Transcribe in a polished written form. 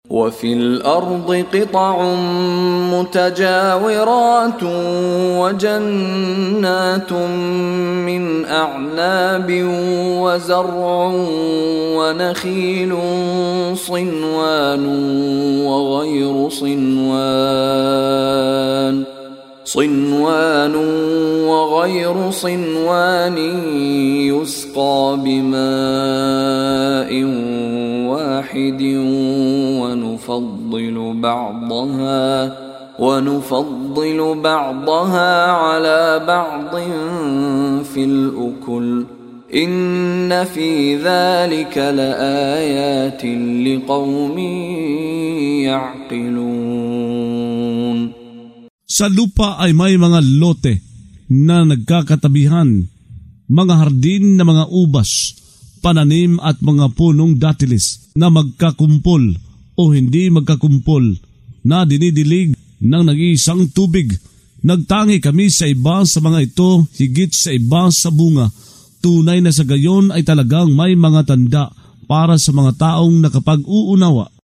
وفي الأرض قطع متجاورات وجنات من أعناب وزرع ونخيل صنوان وغير صنوان يسقى بماء واحد ونفضل بعضها على بعض في الأكل إن في ذلك لآيات لقوم يعقلون. Sa lupa ay may mga lote na nagkakatabihan, mga hardin na mga ubas, pananim at mga punong datilis na magkakumpol o hindi magkakumpol, na dinidilig ng nag-iisang tubig. Nagtangi kami sa iba sa mga ito, higit sa iba sa bunga. Tunay na sa gayon ay talagang may mga tanda para sa mga taong nakapag-uunawa.